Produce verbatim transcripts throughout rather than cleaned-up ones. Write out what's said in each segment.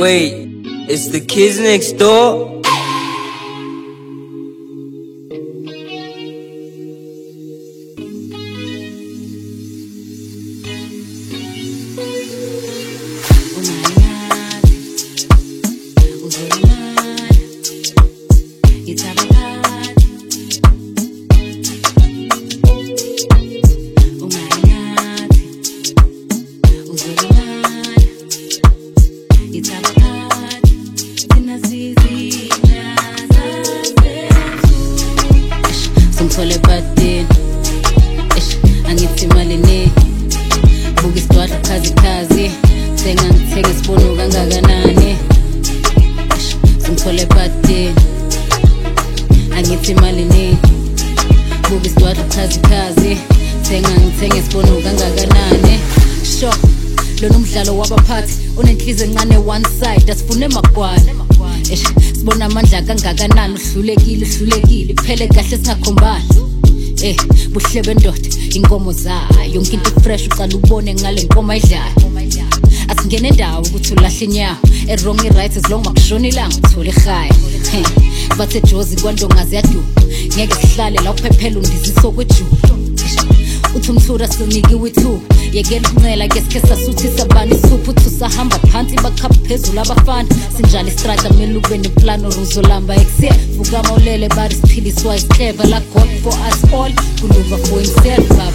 Wait, it's the kids next door? Songithole badeni eish angithi imali ne buka isidwadla khazi khazi sengangithenga isibono kangakanani eish songithole badeni angithi imali ne buka isidwadla khazi khazi sengangithenga isibono kangakanani sho lona umdlalo wabaphathi unenhliziyo encane one side asifune magwala eish sibona amandla kangakanani uhlulekile uhlulekile iphele kahle singakhombani eh buhle bendoda inkomo zayo yonke into fresh uqala ubone ngale nkomo ayidlayo asingene endawo ukuthi ulahle inyawo e wrong i right as long makushona ilanga uthola ekhaya bathe Jozi kwandongazi yadu ngeke sihlale la uphephela undiziso kwejulu uthi umthura sinike wethu yekela ukuncela ke sikhe sasuthi sabani isuphu tusahamba phansi bakhapha phezulu abafana sinjalo istrata kumele ube neplan oruzolamba exe vuka mawulele bari siphiliswa isclever la God for us all kuluva for himself baba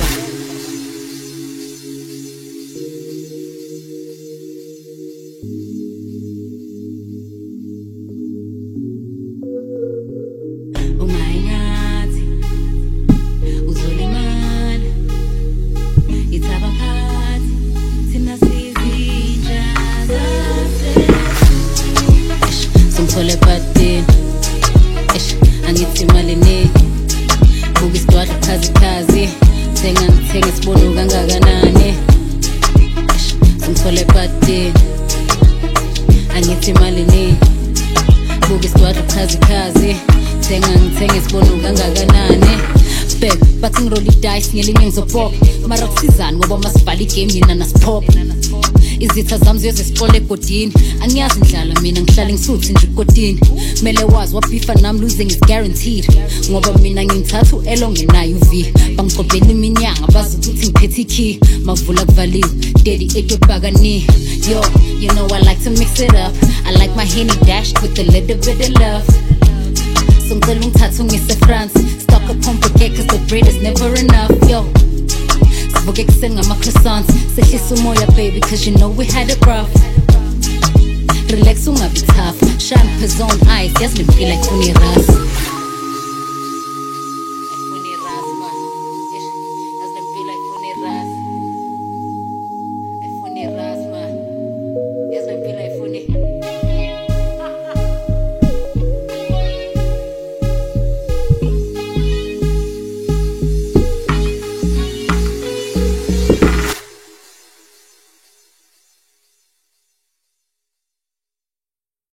Songithole badeni eish angithi imali ne buka isidwadla khazi khazi sengangithenga isibono kangakanani eish songithole badeni angithi imali ne buka isidwadla khazi khazi sengangithenga isibono kangakanani bek bathi ngiroli dice ngelinye ngizophoka mara kusizani ngoba masibhala igame yena nasiphopha izitha zami ziyezisixole egodini angiyazi indlala mina ngihlala ngisuthi nje egodini mele wazi wabhifa nami losing is guaranteed ngoba mina ngimthathu elongenayo uv bangiqobela iminyanga bazi ukuthi ngiphethe ikey mavula kuvaliwe daddy etwebhakani yo you know I like to mix it up I like my Henny dashed with a little bit of love songicela ungithathe ungise France stock up on cause the bread is never enough yo Sivuke ekuseni ngama-croissants sehlisa umoya baby cause you know we had it rough relax ungabi tough shine pezon ice yazi lempila ifuna iras